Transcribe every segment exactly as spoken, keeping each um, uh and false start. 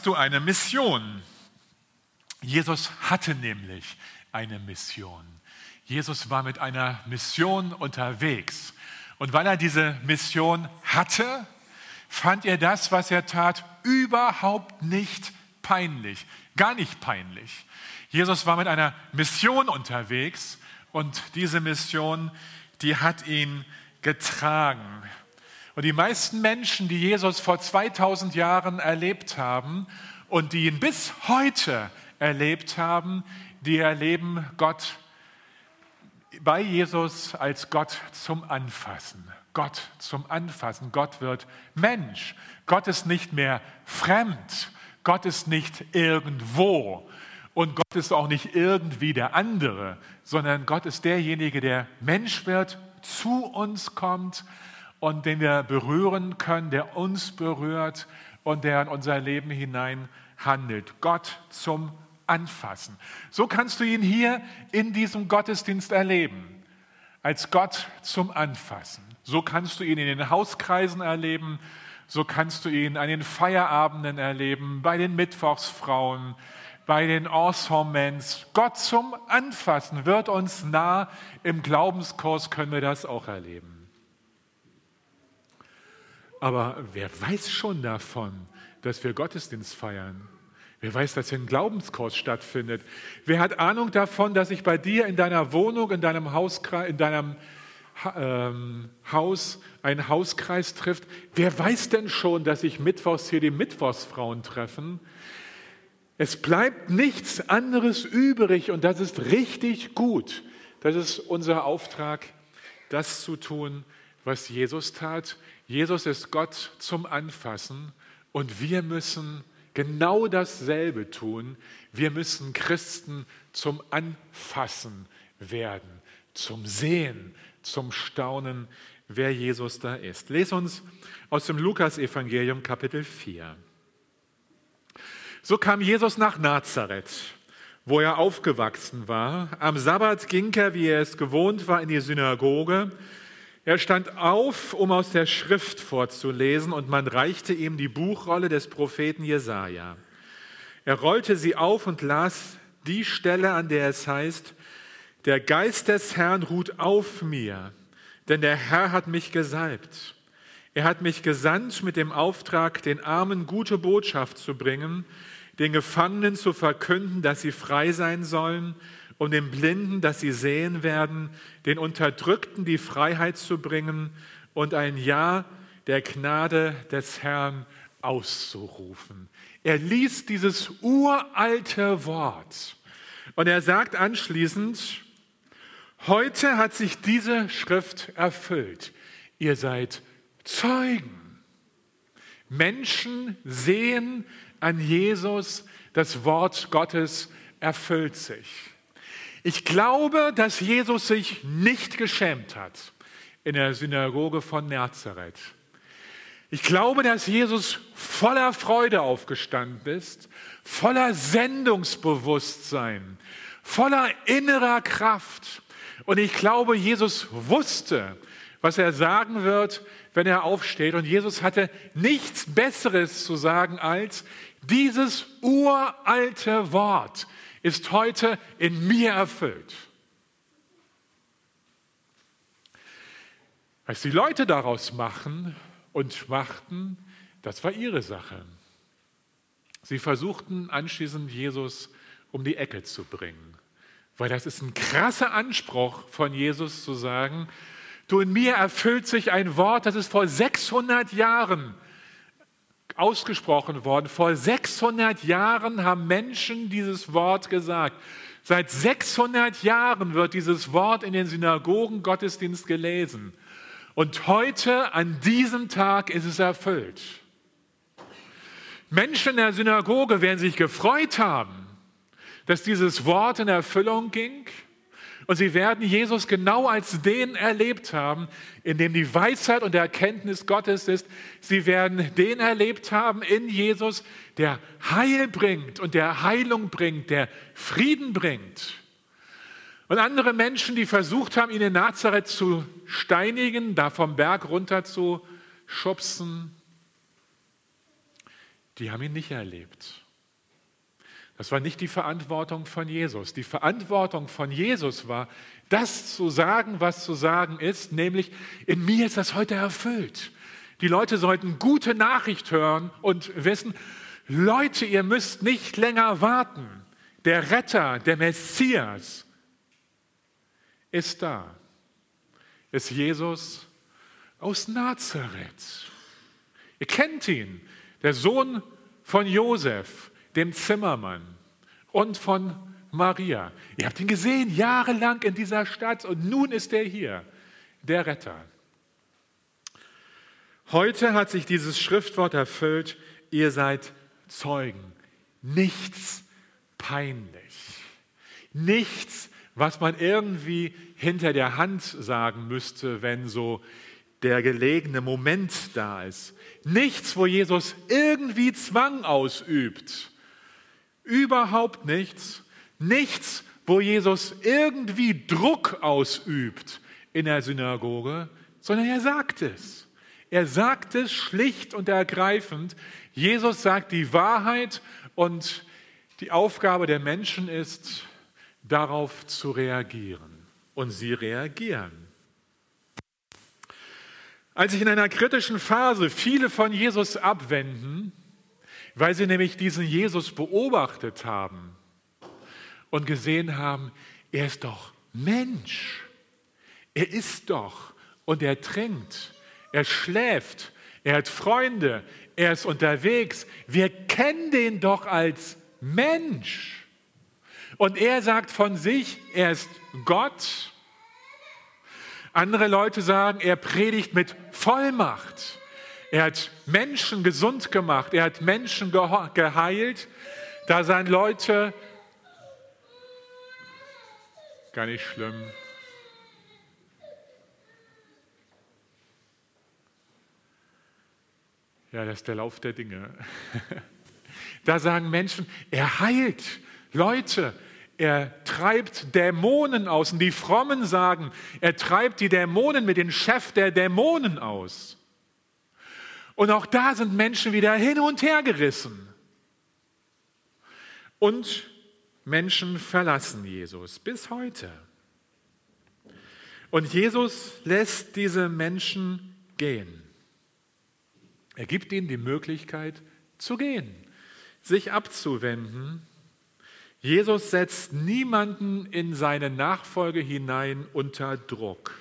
Du eine Mission. Jesus hatte nämlich eine Mission. Jesus war mit einer Mission unterwegs. Und weil er diese Mission hatte, fand er das, was er tat, überhaupt nicht peinlich. Gar nicht peinlich. Jesus war mit einer Mission unterwegs und diese Mission, die hat ihn getragen. Und die meisten Menschen, die Jesus vor zweitausend Jahren erlebt haben und die ihn bis heute erlebt haben, die erleben Gott bei Jesus als Gott zum Anfassen. Gott zum Anfassen. Gott wird Mensch. Gott ist nicht mehr fremd. Gott ist nicht irgendwo. Und Gott ist auch nicht irgendwie der andere, sondern Gott ist derjenige, der Mensch wird, zu uns kommt und den wir berühren können, der uns berührt und der in unser Leben hinein handelt. Gott zum Anfassen. So kannst du ihn hier in diesem Gottesdienst erleben, als Gott zum Anfassen. So kannst du ihn in den Hauskreisen erleben, so kannst du ihn an den Feierabenden erleben, bei den Mittwochsfrauen, bei den Ensembles. Gott zum Anfassen wird uns nah. Im Glaubenskurs können wir das auch erleben. Aber wer weiß schon davon, dass wir Gottesdienst feiern? Wer weiß, dass hier ein Glaubenskurs stattfindet? Wer hat Ahnung davon, dass sich bei dir in deiner Wohnung, in deinem, Hauskreis, in deinem ähm, Haus ein Hauskreis trifft? Wer weiß denn schon, dass sich mittwochs hier die Mittwochsfrauen treffen? Es bleibt nichts anderes übrig und das ist richtig gut. Das ist unser Auftrag, das zu tun, was Jesus tat. Jesus ist Gott zum Anfassen und wir müssen genau dasselbe tun. Wir müssen Christen zum Anfassen werden, zum Sehen, zum Staunen, wer Jesus da ist. Les uns aus dem Lukas-Evangelium Kapitel vier. So kam Jesus nach Nazareth, wo er aufgewachsen war. Am Sabbat ging er, wie er es gewohnt war, in die Synagoge. Er stand auf, um aus der Schrift vorzulesen, und man reichte ihm die Buchrolle des Propheten Jesaja. Er rollte sie auf und las die Stelle, an der es heißt: Der Geist des Herrn ruht auf mir, denn der Herr hat mich gesalbt. Er hat mich gesandt mit dem Auftrag, den Armen gute Botschaft zu bringen, den Gefangenen zu verkünden, dass sie frei sein sollen, um den Blinden, dass sie sehen werden, den Unterdrückten die Freiheit zu bringen und ein Ja der Gnade des Herrn auszurufen. Er liest dieses uralte Wort und er sagt anschließend: Heute hat sich diese Schrift erfüllt. Ihr seid Zeugen. Menschen sehen an Jesus, das Wort Gottes erfüllt sich. Ich glaube, dass Jesus sich nicht geschämt hat in der Synagoge von Nazareth. Ich glaube, dass Jesus voller Freude aufgestanden ist, voller Sendungsbewusstsein, voller innerer Kraft. Und ich glaube, Jesus wusste, was er sagen wird, wenn er aufsteht. Und Jesus hatte nichts Besseres zu sagen als: Dieses uralte Wort ist heute in mir erfüllt. Was die Leute daraus machen und machten, das war ihre Sache. Sie versuchten anschließend, Jesus um die Ecke zu bringen. Weil das ist ein krasser Anspruch von Jesus zu sagen: Du, in mir erfüllt sich ein Wort, das ist vor sechshundert Jahren ausgesprochen worden. Vor sechshundert Jahren haben Menschen dieses Wort gesagt. Seit sechshundert Jahren wird dieses Wort in den Synagogen Gottesdienst gelesen. Und heute, an diesem Tag, ist es erfüllt. Menschen in der Synagoge werden sich gefreut haben, dass dieses Wort in Erfüllung ging. Und sie werden Jesus genau als den erlebt haben, in dem die Weisheit und der Erkenntnis Gottes ist. Sie werden den erlebt haben in Jesus, der Heil bringt und der Heilung bringt, der Frieden bringt. Und andere Menschen, die versucht haben, ihn in Nazareth zu steinigen, da vom Berg runter zu schubsen, die haben ihn nicht erlebt. Das war nicht die Verantwortung von Jesus. Die Verantwortung von Jesus war, das zu sagen, was zu sagen ist, nämlich, in mir ist das heute erfüllt. Die Leute sollten gute Nachricht hören und wissen, Leute, ihr müsst nicht länger warten. Der Retter, der Messias ist da. Ist Jesus aus Nazareth. Ihr kennt ihn, der Sohn von Josef, dem Zimmermann, und von Maria. Ihr habt ihn gesehen, jahrelang in dieser Stadt, und nun ist er hier, der Retter. Heute hat sich dieses Schriftwort erfüllt, ihr seid Zeugen. Nichts peinlich. Nichts, was man irgendwie hinter der Hand sagen müsste, wenn so der gelegene Moment da ist. Nichts, wo Jesus irgendwie Zwang ausübt. Überhaupt nichts. Nichts, wo Jesus irgendwie Druck ausübt in der Synagoge, sondern er sagt es. Er sagt es schlicht und ergreifend. Jesus sagt die Wahrheit und die Aufgabe der Menschen ist, darauf zu reagieren. Und sie reagieren. Als sich in einer kritischen Phase viele von Jesus abwenden, weil sie nämlich diesen Jesus beobachtet haben und gesehen haben, er ist doch Mensch, er isst doch und er trinkt, er schläft, er hat Freunde, er ist unterwegs, wir kennen den doch als Mensch. Und er sagt von sich, er ist Gott. Andere Leute sagen, er predigt mit Vollmacht. Er hat Menschen gesund gemacht, er hat Menschen geheilt. Da seien Leute, gar nicht schlimm. Ja, das ist der Lauf der Dinge. Da sagen Menschen, er heilt Leute, er treibt Dämonen aus. Und die Frommen sagen, er treibt die Dämonen mit dem Chef der Dämonen aus. Und auch da sind Menschen wieder hin und her gerissen. Und Menschen verlassen Jesus bis heute. Und Jesus lässt diese Menschen gehen. Er gibt ihnen die Möglichkeit zu gehen, sich abzuwenden. Jesus setzt niemanden in seine Nachfolge hinein unter Druck.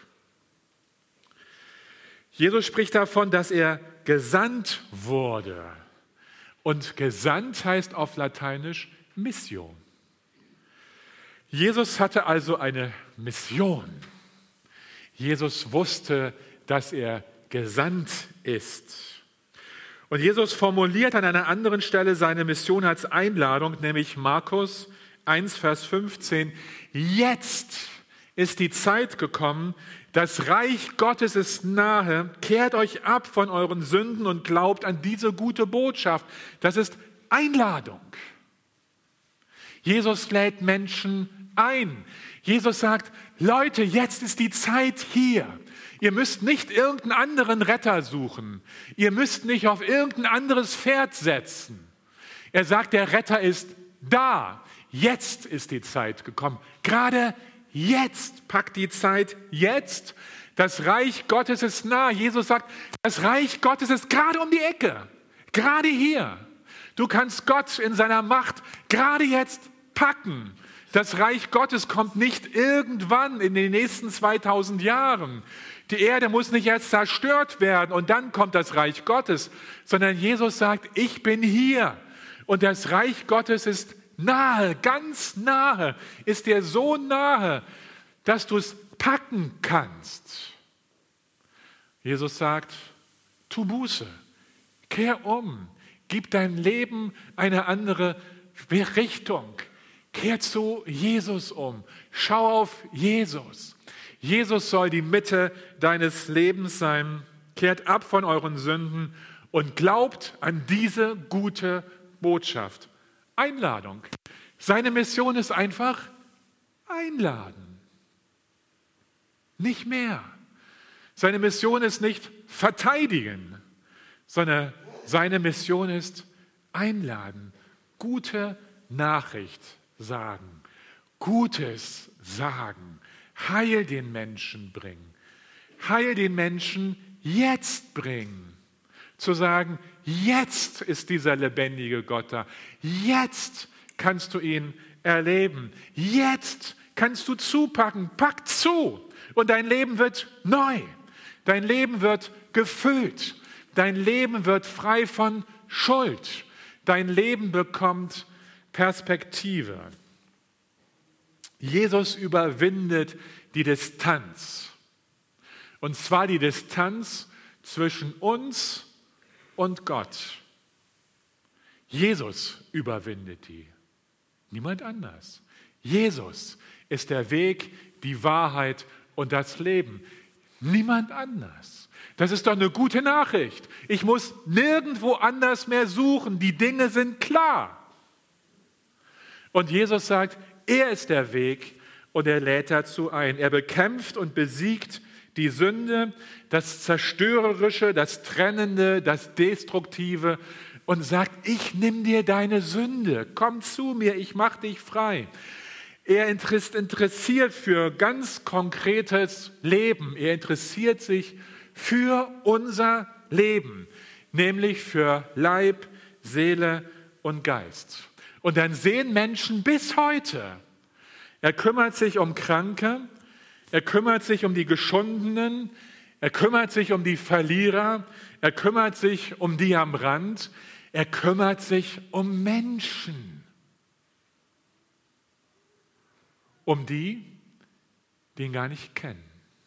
Jesus spricht davon, dass er gesandt wurde. Und gesandt heißt auf Lateinisch Mission. Jesus hatte also eine Mission. Jesus wusste, dass er gesandt ist. Und Jesus formuliert an einer anderen Stelle seine Mission als Einladung, nämlich Markus eins, Vers fünfzehn. Jetzt ist die Zeit gekommen, das Reich Gottes ist nahe, kehrt euch ab von euren Sünden und glaubt an diese gute Botschaft. Das ist Einladung. Jesus lädt Menschen ein. Jesus sagt, Leute, jetzt ist die Zeit hier. Ihr müsst nicht irgendeinen anderen Retter suchen. Ihr müsst nicht auf irgendein anderes Pferd setzen. Er sagt, der Retter ist da. Jetzt ist die Zeit gekommen. Gerade jetzt packt die Zeit jetzt. Das Reich Gottes ist nah. Jesus sagt, das Reich Gottes ist gerade um die Ecke. Gerade hier. Du kannst Gott in seiner Macht gerade jetzt packen. Das Reich Gottes kommt nicht irgendwann in den nächsten zweitausend Jahren. Die Erde muss nicht erst zerstört werden und dann kommt das Reich Gottes, sondern Jesus sagt, ich bin hier und das Reich Gottes ist nahe, ganz nahe, ist dir so nahe, dass du es packen kannst. Jesus sagt, tu Buße, kehr um, gib dein Leben eine andere Richtung, kehr zu Jesus um, schau auf Jesus. Jesus soll die Mitte deines Lebens sein. Kehrt ab von euren Sünden und glaubt an diese gute Botschaft. Einladung. Seine Mission ist einfach einladen. Nicht mehr. Seine Mission ist nicht verteidigen, sondern seine Mission ist einladen, gute Nachricht sagen, Gutes sagen, Heil den Menschen bringen, Heil den Menschen jetzt bringen. Zu sagen, jetzt ist dieser lebendige Gott da, jetzt kannst du ihn erleben, jetzt kannst du zupacken, pack zu und dein Leben wird neu, dein Leben wird gefüllt, dein Leben wird frei von Schuld, dein Leben bekommt Perspektive. Jesus überwindet die Distanz, und zwar die Distanz zwischen uns und Gott. Jesus überwindet die, niemand anders. Jesus ist der Weg, die Wahrheit und das Leben, niemand anders. Das ist doch eine gute Nachricht. Ich muss nirgendwo anders mehr suchen, die Dinge sind klar. Und Jesus sagt, er ist der Weg und er lädt dazu ein. Er bekämpft und besiegt die Sünde, das Zerstörerische, das Trennende, das Destruktive und sagt, ich nimm dir deine Sünde, komm zu mir, ich mach dich frei. Er ist interessiert für ganz konkretes Leben. Er interessiert sich für unser Leben, nämlich für Leib, Seele und Geist. Und dann sehen Menschen bis heute, er kümmert sich um Kranke, er kümmert sich um die Geschundenen, er kümmert sich um die Verlierer, er kümmert sich um die am Rand, er kümmert sich um Menschen. Um die, die ihn gar nicht kennen.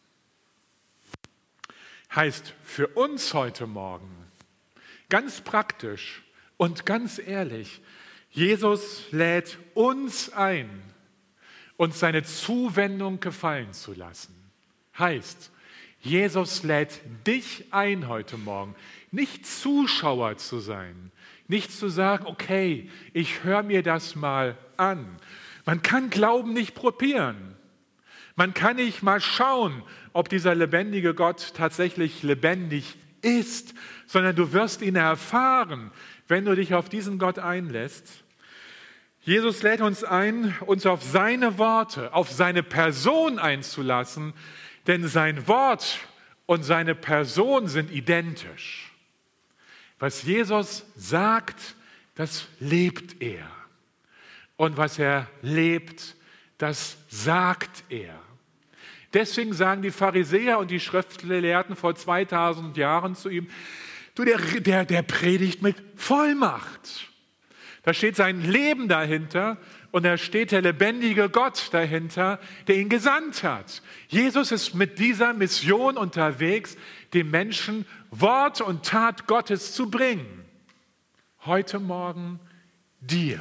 Heißt für uns heute Morgen, ganz praktisch und ganz ehrlich, Jesus lädt uns ein, uns seine Zuwendung gefallen zu lassen. Heißt, Jesus lädt dich ein heute Morgen, nicht Zuschauer zu sein, nicht zu sagen, okay, ich höre mir das mal an. Man kann Glauben nicht probieren. Man kann nicht mal schauen, ob dieser lebendige Gott tatsächlich lebendig ist, sondern du wirst ihn erfahren, wenn du dich auf diesen Gott einlässt. Jesus lädt uns ein, uns auf seine Worte, auf seine Person einzulassen, denn sein Wort und seine Person sind identisch. Was Jesus sagt, das lebt er. Und was er lebt, das sagt er. Deswegen sagen die Pharisäer und die Schriftgelehrten vor zweitausend Jahren zu ihm, du, der, der, der predigt mit Vollmacht. Da steht sein Leben dahinter und da steht der lebendige Gott dahinter, der ihn gesandt hat. Jesus ist mit dieser Mission unterwegs, den Menschen Wort und Tat Gottes zu bringen. Heute Morgen dir.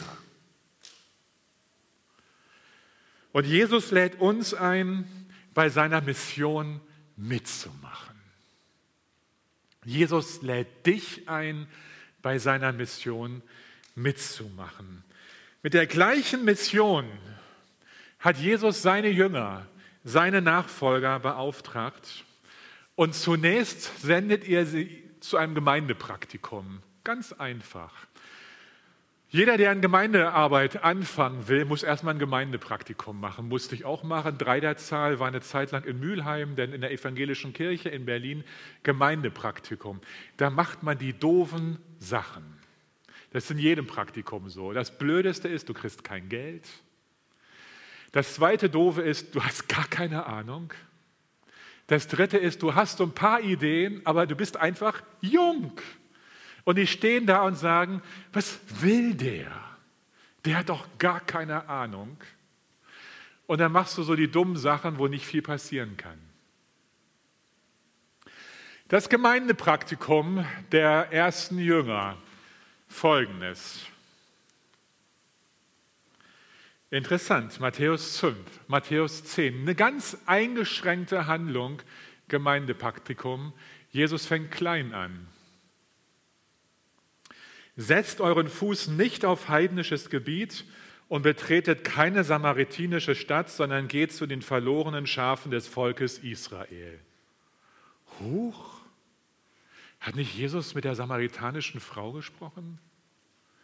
Und Jesus lädt uns ein, bei seiner Mission mitzumachen. Jesus lädt dich ein, bei seiner Mission mitzumachen. Mit der gleichen Mission hat Jesus seine Jünger, seine Nachfolger beauftragt. Und zunächst sendet er sie zu einem Gemeindepraktikum. Ganz einfach. Jeder, der an Gemeindearbeit anfangen will, muss erstmal ein Gemeindepraktikum machen. Musste ich auch machen. Dreiderzahl war eine Zeit lang in Mülheim, denn in der evangelischen Kirche in Berlin Gemeindepraktikum. Da macht man die doofen Sachen. Das ist in jedem Praktikum so. Das Blödeste ist, du kriegst kein Geld. Das zweite Doofe ist, du hast gar keine Ahnung. Das dritte ist, du hast so ein paar Ideen, aber du bist einfach jung. Und die stehen da und sagen, was will der? Der hat doch gar keine Ahnung. Und dann machst du so die dummen Sachen, wo nicht viel passieren kann. Das Gemeindepraktikum der ersten Jünger, folgendes. Interessant, Matthäus fünf, Matthäus zehn, eine ganz eingeschränkte Handlung, Gemeindepraktikum. Jesus fängt klein an. Setzt euren Fuß nicht auf heidnisches Gebiet und betretet keine samaritinische Stadt, sondern geht zu den verlorenen Schafen des Volkes Israel. Huch, hat nicht Jesus mit der samaritanischen Frau gesprochen?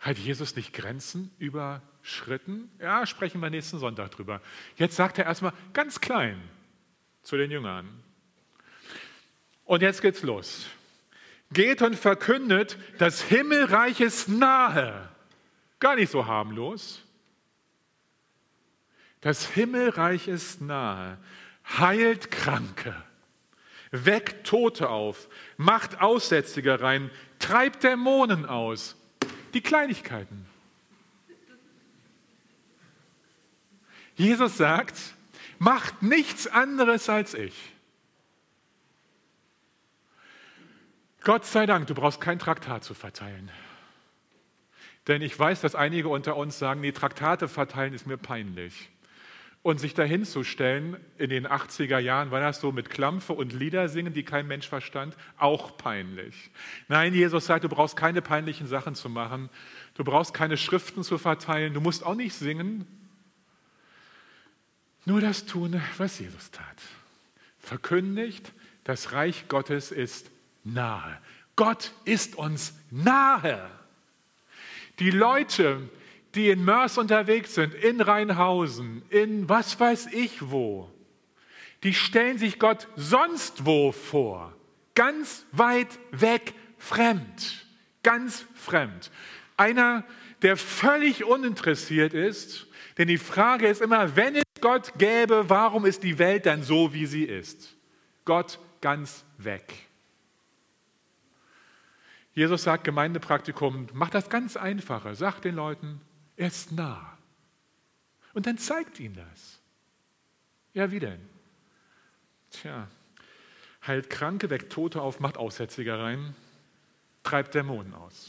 Hat Jesus nicht Grenzen überschritten? Ja, sprechen wir nächsten Sonntag drüber. Jetzt sagt er erstmal ganz klein zu den Jüngern. Und jetzt geht's los. Geht und verkündet, das Himmelreich ist nahe. Gar nicht so harmlos. Das Himmelreich ist nahe. Heilt Kranke. Weckt Tote auf. Macht Aussätzige rein. Treibt Dämonen aus. Die Kleinigkeiten. Jesus sagt, macht nichts anderes als ich. Gott sei Dank, du brauchst kein Traktat zu verteilen. Denn ich weiß, dass einige unter uns sagen, nee, Traktate verteilen ist mir peinlich. Und sich dahin zu stellen, in den achtziger Jahren war das so mit Klampfe und Lieder singen, die kein Mensch verstand, auch peinlich. Nein, Jesus sagt, du brauchst keine peinlichen Sachen zu machen. Du brauchst keine Schriften zu verteilen. Du musst auch nicht singen. Nur das tun, was Jesus tat. Verkündigt, das Reich Gottes ist nahe. Gott ist uns nahe. Die Leute, die in Mörs unterwegs sind, in Rheinhausen, in was weiß ich wo, die stellen sich Gott sonst wo vor. Ganz weit weg, fremd. Ganz fremd. Einer, der völlig uninteressiert ist, denn die Frage ist immer, wenn es Gott gäbe, warum ist die Welt dann so, wie sie ist? Gott ganz weg. Jesus sagt, Gemeindepraktikum, mach das ganz Einfache. Sag den Leuten, er ist nah. Und dann zeigt ihnen das. Ja, wie denn? Tja, heilt Kranke, weckt Tote auf, macht Aussätzige rein, treibt Dämonen aus.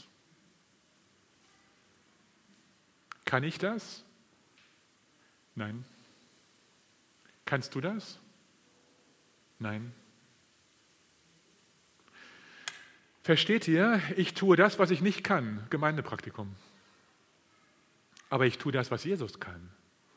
Kann ich das? Nein. Kannst du das? Nein. Versteht ihr, ich tue das, was ich nicht kann, Gemeindepraktikum. Aber ich tue das, was Jesus kann.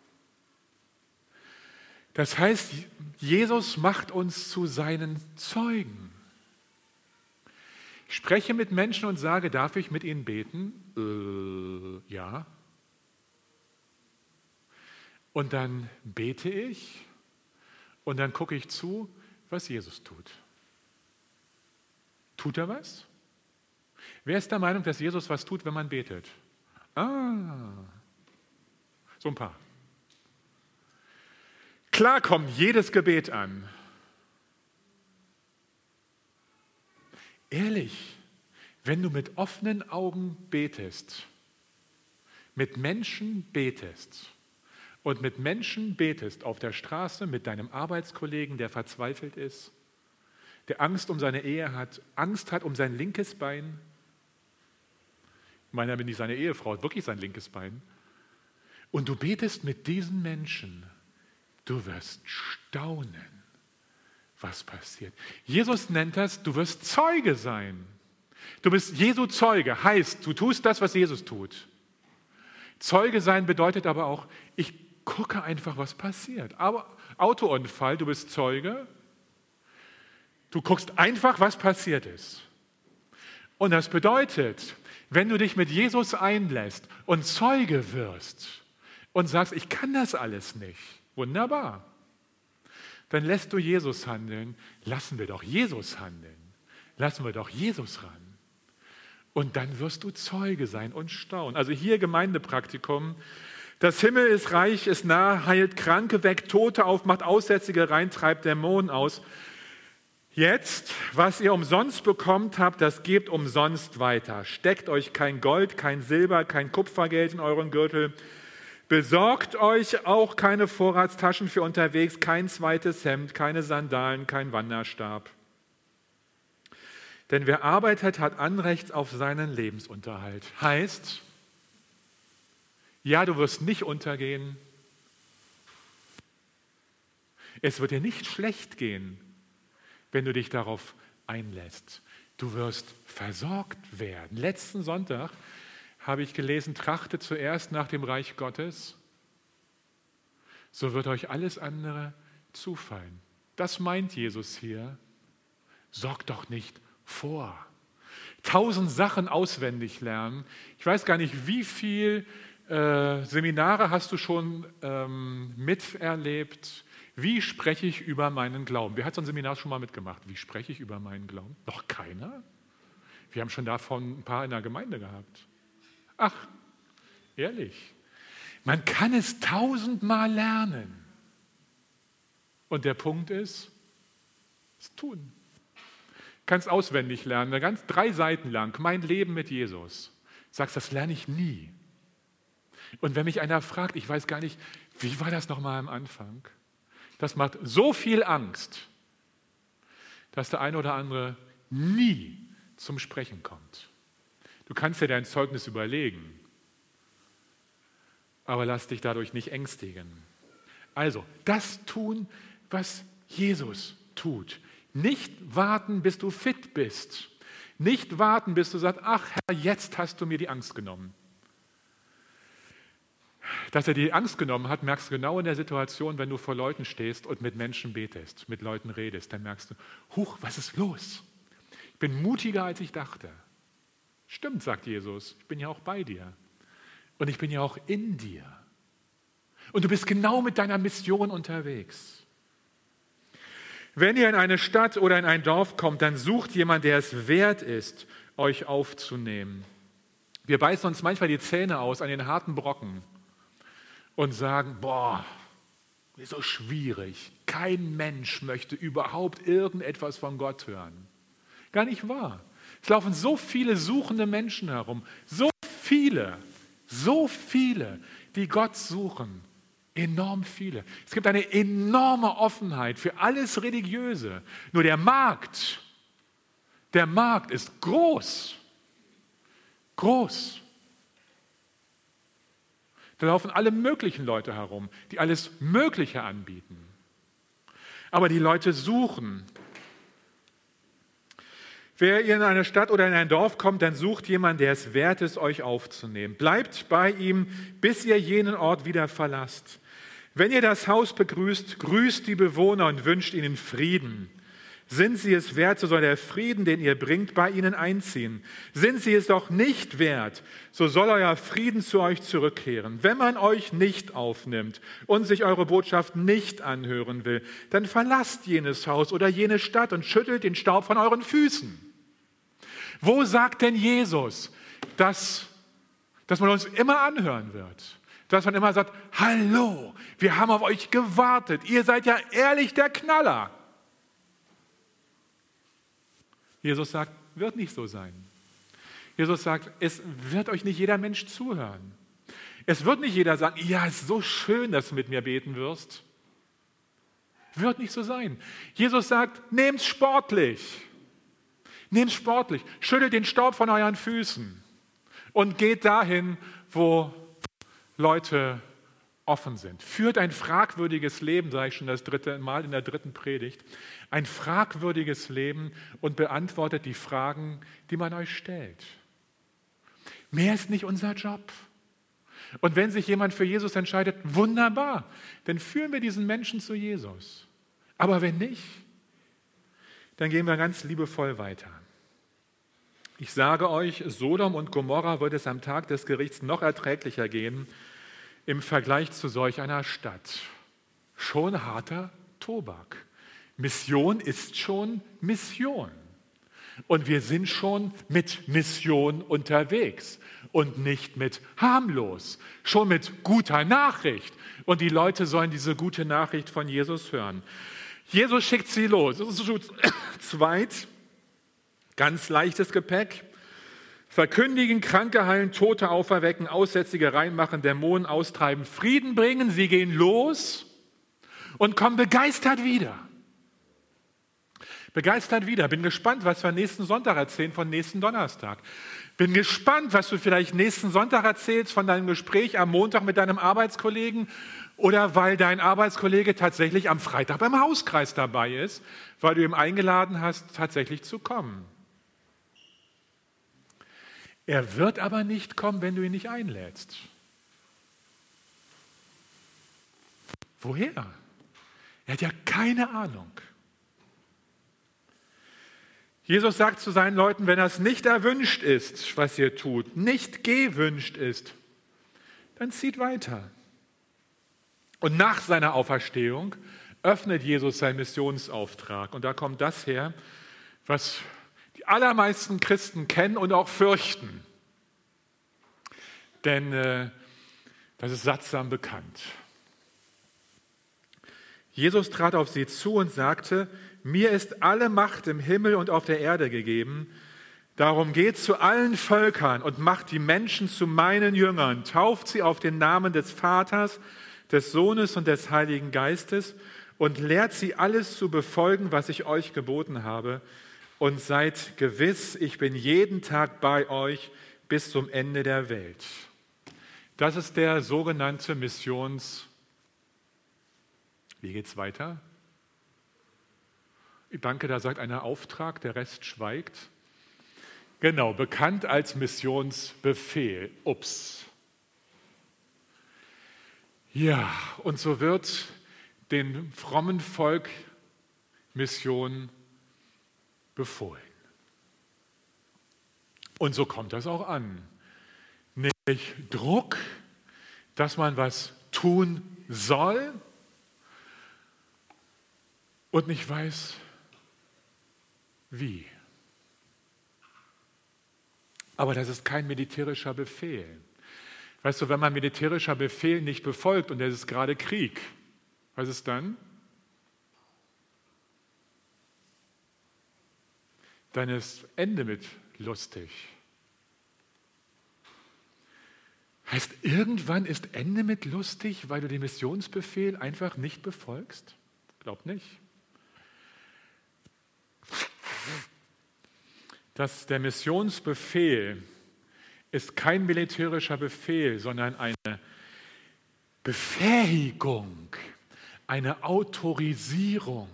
Das heißt, Jesus macht uns zu seinen Zeugen. Ich spreche mit Menschen und sage, darf ich mit ihnen beten? Äh, ja. Und dann bete ich und dann gucke ich zu, was Jesus tut. Tut er was? Wer ist der Meinung, dass Jesus was tut, wenn man betet? Ah, so ein paar. Klar kommt jedes Gebet an. Ehrlich, wenn du mit offenen Augen betest, mit Menschen betest und mit Menschen betest auf der Straße, mit deinem Arbeitskollegen, der verzweifelt ist, der Angst um seine Ehe hat, Angst hat um sein linkes Bein. Ich meine damit nicht seine Ehefrau, wirklich sein linkes Bein. Und du betest mit diesen Menschen, du wirst staunen, was passiert. Jesus nennt das, du wirst Zeuge sein. Du bist Jesu Zeuge, heißt, du tust das, was Jesus tut. Zeuge sein bedeutet aber auch, ich gucke einfach, was passiert. Aber Autounfall, du bist Zeuge. Du guckst einfach, was passiert ist. Und das bedeutet, wenn du dich mit Jesus einlässt und Zeuge wirst und sagst, ich kann das alles nicht, wunderbar, dann lässt du Jesus handeln, lassen wir doch Jesus handeln, lassen wir doch Jesus ran. Und dann wirst du Zeuge sein und staunen. Also hier Gemeindepraktikum, das Himmel ist reich, ist nah, heilt Kranke weg, Tote auf, macht Aussätzige rein, treibt Dämonen aus. Jetzt, was ihr umsonst bekommt habt, das gebt umsonst weiter. Steckt euch kein Gold, kein Silber, kein Kupfergeld in euren Gürtel. Besorgt euch auch keine Vorratstaschen für unterwegs, kein zweites Hemd, keine Sandalen, kein Wanderstab. Denn wer arbeitet, hat Anrecht auf seinen Lebensunterhalt. Heißt, ja, du wirst nicht untergehen. Es wird dir nicht schlecht gehen, wenn du dich darauf einlässt. Du wirst versorgt werden. Letzten Sonntag habe ich gelesen, trachtet zuerst nach dem Reich Gottes, so wird euch alles andere zufallen. Das meint Jesus hier. Sorgt doch nicht vor. Tausend Sachen auswendig lernen. Ich weiß gar nicht, wie viel äh, Seminare hast du schon ähm, miterlebt. Wie spreche ich über meinen Glauben? Wer hat so ein Seminar schon mal mitgemacht? Wie spreche ich über meinen Glauben? Noch keiner? Wir haben schon davon ein paar in der Gemeinde gehabt. Ach, ehrlich. Man kann es tausendmal lernen. Und der Punkt ist, es tun. Du kannst auswendig lernen, ganz drei Seiten lang, mein Leben mit Jesus. Du sagst, das lerne ich nie. Und wenn mich einer fragt, ich weiß gar nicht, wie war das nochmal am Anfang? Das macht so viel Angst, dass der eine oder andere nie zum Sprechen kommt. Du kannst dir dein Zeugnis überlegen, aber lass dich dadurch nicht ängstigen. Also, das tun, was Jesus tut. Nicht warten, bis du fit bist. Nicht warten, bis du sagst, ach Herr, jetzt hast du mir die Angst genommen. Dass er die Angst genommen hat, merkst du genau in der Situation, wenn du vor Leuten stehst und mit Menschen betest, mit Leuten redest, dann merkst du, huch, was ist los? Ich bin mutiger, als ich dachte. Stimmt, sagt Jesus, ich bin ja auch bei dir. Und ich bin ja auch in dir. Und du bist genau mit deiner Mission unterwegs. Wenn ihr in eine Stadt oder in ein Dorf kommt, dann sucht jemand, der es wert ist, euch aufzunehmen. Wir beißen uns manchmal die Zähne aus an den harten Brocken und sagen, boah, ist so schwierig. Kein Mensch möchte überhaupt irgendetwas von Gott hören. Gar nicht wahr. Es laufen so viele suchende Menschen herum, so viele, so viele, die Gott suchen. Enorm viele. Es gibt eine enorme Offenheit für alles Religiöse. Nur der Markt, der Markt ist groß. Groß. Da laufen alle möglichen Leute herum, die alles Mögliche anbieten. Aber die Leute suchen. Wer in eine Stadt oder in ein Dorf kommt, dann sucht jemand, der es wert ist, euch aufzunehmen. Bleibt bei ihm, bis ihr jenen Ort wieder verlasst. Wenn ihr das Haus begrüßt, grüßt die Bewohner und wünscht ihnen Frieden. Sind sie es wert, so soll der Frieden, den ihr bringt, bei ihnen einziehen. Sind sie es doch nicht wert, so soll euer Frieden zu euch zurückkehren. Wenn man euch nicht aufnimmt und sich eure Botschaft nicht anhören will, dann verlasst jenes Haus oder jene Stadt und schüttelt den Staub von euren Füßen. Wo sagt denn Jesus, dass, dass man uns immer anhören wird? Dass man immer sagt, hallo, wir haben auf euch gewartet, ihr seid ja ehrlich der Knaller. Jesus sagt, wird nicht so sein. Jesus sagt, es wird euch nicht jeder Mensch zuhören. Es wird nicht jeder sagen, ja, es ist so schön, dass du mit mir beten wirst. Wird nicht so sein. Jesus sagt, nehmt's sportlich. Nehmt's sportlich. Schüttelt den Staub von euren Füßen und geht dahin, wo Leute offen sind. Führt ein fragwürdiges Leben, sage ich schon das dritte Mal in der dritten Predigt, ein fragwürdiges Leben und beantwortet die Fragen, die man euch stellt. Mehr ist nicht unser Job. Und wenn sich jemand für Jesus entscheidet, wunderbar, dann führen wir diesen Menschen zu Jesus. Aber wenn nicht, dann gehen wir ganz liebevoll weiter. Ich sage euch, Sodom und Gomorra wird es am Tag des Gerichts noch erträglicher gehen im Vergleich zu solch einer Stadt. Schon harter Tobak. Mission ist schon Mission. Und wir sind schon mit Mission unterwegs und nicht mit harmlos, schon mit guter Nachricht. Und die Leute sollen diese gute Nachricht von Jesus hören. Jesus schickt sie los. Das ist schon zweit, ganz leichtes Gepäck. Verkündigen, Kranke heilen, Tote auferwecken, Aussätzige reinmachen, Dämonen austreiben, Frieden bringen. Sie gehen los und kommen begeistert wieder. Begeistert wieder. Bin gespannt, was wir nächsten Sonntag erzählen von nächsten Donnerstag. Bin gespannt, was du vielleicht nächsten Sonntag erzählst von deinem Gespräch am Montag mit deinem Arbeitskollegen oder weil dein Arbeitskollege tatsächlich am Freitag beim Hauskreis dabei ist, weil du ihn eingeladen hast, tatsächlich zu kommen. Er wird aber nicht kommen, wenn du ihn nicht einlädst. Woher? Er hat ja keine Ahnung. Jesus sagt zu seinen Leuten, wenn das nicht erwünscht ist, was ihr tut, nicht gewünscht ist, dann zieht weiter. Und nach seiner Auferstehung öffnet Jesus seinen Missionsauftrag. Und da kommt das her, was die allermeisten Christen kennen und auch fürchten. Denn äh, das ist sattsam bekannt. Jesus trat auf sie zu und sagte, mir ist alle Macht im Himmel und auf der Erde gegeben. Darum geht zu allen Völkern und macht die Menschen zu meinen Jüngern, tauft sie auf den Namen des Vaters, des Sohnes und des Heiligen Geistes und lehrt sie alles zu befolgen, was ich euch geboten habe. Und seid gewiss, ich bin jeden Tag bei euch bis zum Ende der Welt. Das ist der sogenannte Missions... Wie geht es weiter? Danke, da sagt einer Auftrag, der Rest schweigt. Genau, bekannt als Missionsbefehl. Ups. Ja, und so wird dem frommen Volk Mission befohlen. Und so kommt das auch an. Nämlich Druck, dass man was tun soll und nicht weiß, wie. Aber das ist kein militärischer Befehl. Weißt du, wenn man militärischer Befehl nicht befolgt und es ist gerade Krieg, was ist dann? Dann ist Ende mit lustig. Heißt, irgendwann ist Ende mit lustig, weil du den Missionsbefehl einfach nicht befolgst? Glaub nicht. Dass der Missionsbefehl ist kein militärischer Befehl, sondern eine Befähigung, eine Autorisierung.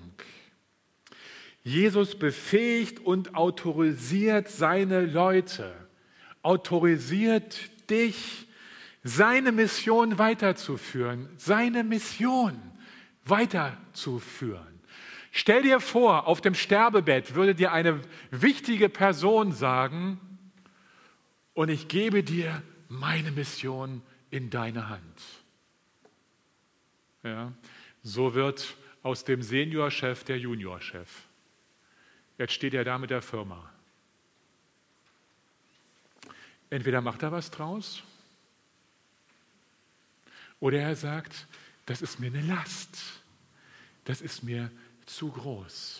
Jesus befähigt und autorisiert seine Leute, autorisiert dich, seine Mission weiterzuführen, seine Mission weiterzuführen. Stell dir vor, auf dem Sterbebett würde dir eine wichtige Person sagen, und ich gebe dir meine Mission in deine Hand. Ja, so wird aus dem Seniorchef der Juniorchef. Jetzt steht er da mit der Firma. Entweder macht er was draus, oder er sagt, das ist mir eine Last, das ist mir zu groß.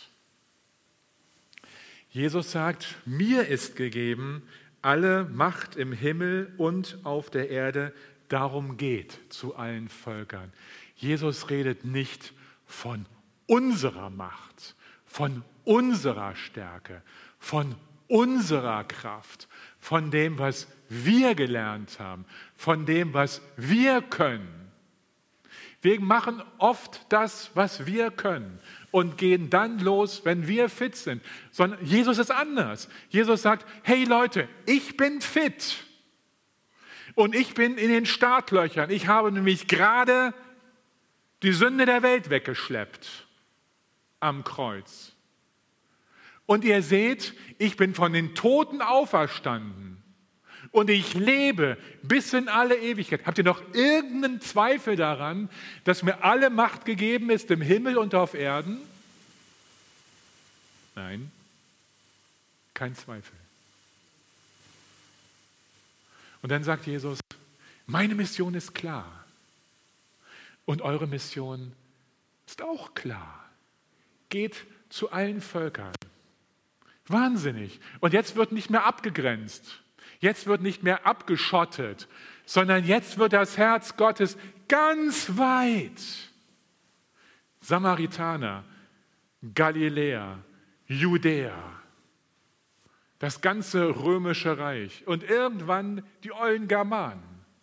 Jesus sagt, mir ist gegeben alle Macht im Himmel und auf der Erde, darum geht zu allen Völkern. Jesus redet nicht von unserer Macht, von unserer Stärke, von unserer Kraft, von dem, was wir gelernt haben, von dem, was wir können. Wir machen oft das, was wir können und gehen dann los, wenn wir fit sind. Sondern Jesus ist anders. Jesus sagt, hey Leute, ich bin fit und ich bin in den Startlöchern. Ich habe nämlich gerade die Sünde der Welt weggeschleppt am Kreuz. Und ihr seht, ich bin von den Toten auferstanden. Und ich lebe bis in alle Ewigkeit. Habt ihr noch irgendeinen Zweifel daran, dass mir alle Macht gegeben ist im Himmel und auf Erden? Nein, kein Zweifel. Und dann sagt Jesus, meine Mission ist klar. Und eure Mission ist auch klar. Geht zu allen Völkern. Wahnsinnig. Und jetzt wird nicht mehr abgegrenzt. Jetzt wird nicht mehr abgeschottet, sondern jetzt wird das Herz Gottes ganz weit. Samaritaner, Galiläa, Judäa, das ganze römische Reich und irgendwann die ollen Germanen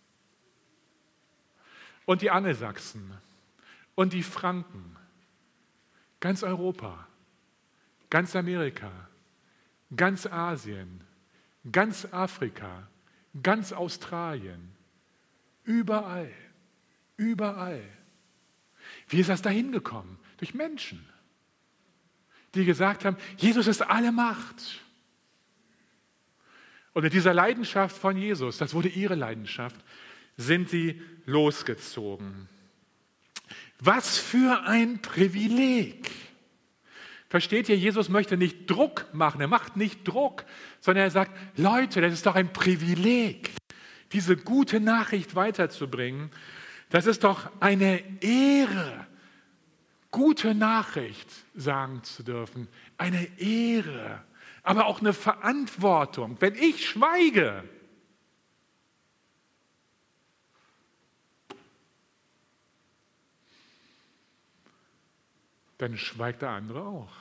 und die Angelsachsen und die Franken, ganz Europa, ganz Amerika, ganz Asien, ganz Afrika, ganz Australien, überall, überall. Wie ist das dahin gekommen? Durch Menschen. die gesagt haben, Jesus ist alle Macht. Und mit dieser Leidenschaft von Jesus, das wurde ihre Leidenschaft, sind sie losgezogen. Was für ein Privileg! Versteht ihr, Jesus möchte nicht Druck machen, er macht nicht Druck, sondern er sagt, Leute, das ist doch ein Privileg, diese gute Nachricht weiterzubringen. Das ist doch eine Ehre, gute Nachricht sagen zu dürfen, eine Ehre, aber auch eine Verantwortung. Wenn ich schweige, dann schweigt der andere auch.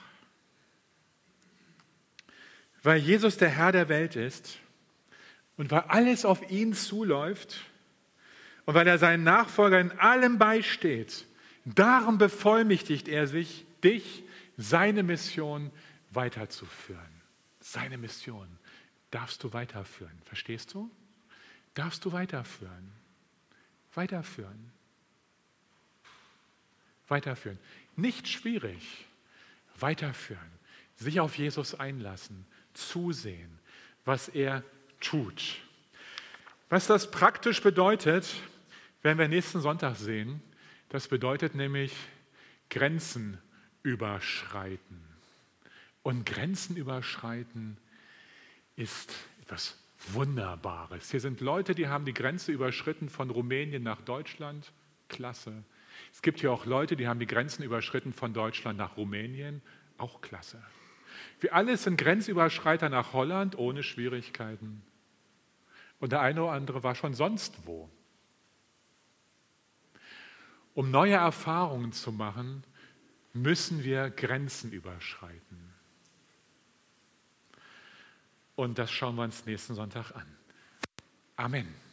Weil Jesus der Herr der Welt ist und weil alles auf ihn zuläuft und weil er seinen Nachfolgern in allem beisteht, darum bevollmächtigt er sich, dich, seine Mission weiterzuführen. Seine Mission darfst du weiterführen. Verstehst du? Darfst du weiterführen. Weiterführen. Weiterführen. Nicht schwierig. Weiterführen. Sich auf Jesus einlassen. Zusehen, was er tut. Was das praktisch bedeutet, werden wir nächsten Sonntag sehen. Das bedeutet nämlich Grenzen überschreiten. Und Grenzen überschreiten ist etwas Wunderbares. Hier sind Leute, die haben die Grenze überschritten von Rumänien nach Deutschland. Klasse. Es gibt hier auch Leute, die haben die Grenzen überschritten von Deutschland nach Rumänien. Auch klasse. Wir alle sind Grenzüberschreiter nach Holland ohne Schwierigkeiten. Und der eine oder andere war schon sonst wo. Um neue Erfahrungen zu machen, müssen wir Grenzen überschreiten. Und das schauen wir uns nächsten Sonntag an. Amen.